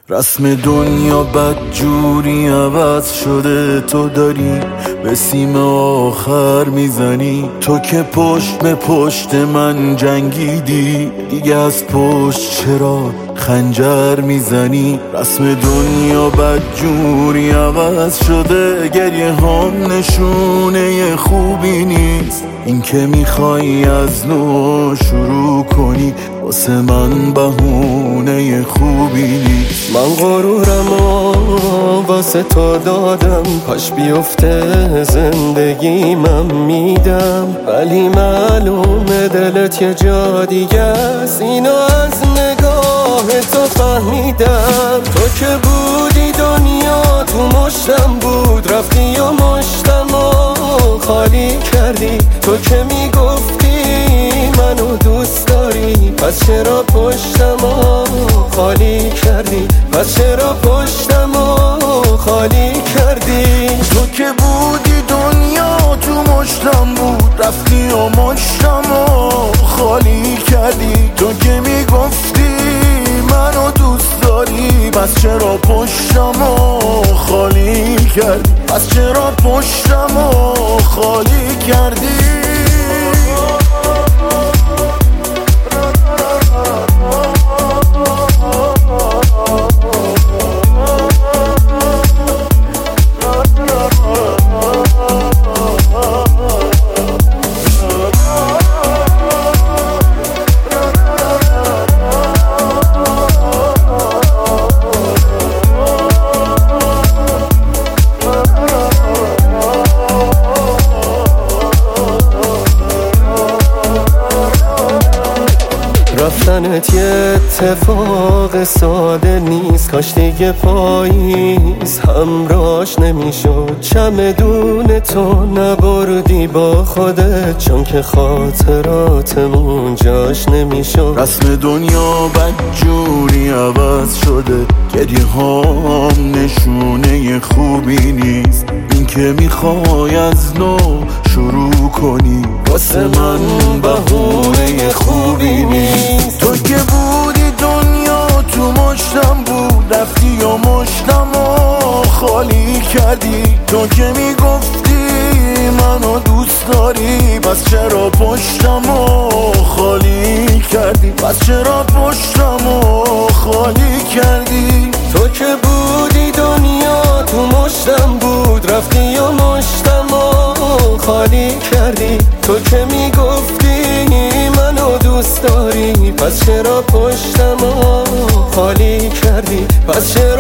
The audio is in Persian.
رسم دنیا بدجوری عوض شده، تو داری به سیم آخر میزنی. تو که پشت به پشت من جنگیدی، دیگه از پشت چرا خنجر میزنی؟ رسم دنیا بدجوری عوض شده، گریه هم نشونه خوبی نیست. این که میخوای از نو شروع کنی، واسه من بهونه خوبی نیست. من غرورم و واسه تو دادم، کاش بیفته زندگیمم میدم، ولی معلومه دلت یه جا دیگه است. اینو از نگاه تو فهمیدم. تو که بودی دنیا تو مشتم بود، رفتی و مشتم و خالی کردی. تو که میگفتی منو دوست داری، پس چرا پشتم و خالی کردی؟ پس چرا پشتم و خالی کردی؟ تو که بودی دنیا تو مشتم بود، رفتی و مشتم و خالی کردی. تو که میگفتی منو دوست داری، پس چرا پشتم و خالی کردی؟ پس چرا پشتم و خالی کردی؟ رفتنت یه اتفاق ساده نیست، کاش دیگه پاییز همراش نمیشد. چمدون تو نبردی با خودت، چون که خاطراتمون جاش نمیشد. رسم دنیا بدجوری عوض شده، گریه هم نشونه خوبی نیست. این که میخوای از نو شروع کنی، واسه من بهونه خوبی نیست. تو که بودی دنیا تو مشتم بود، رفتی و مشتم و خالی کردی. تو که میگفتی منو دوست داری، پس چرا پشتم و خالی کردی؟ پس چرا پشتم و خالی کردی؟ تو که بودی دنیا تو مشتم بود، رفتی و مشتم و خالی کردی. تو که میگفتی منو دوست داری، پس چرا پشتم و خالی کردی؟ پس چرا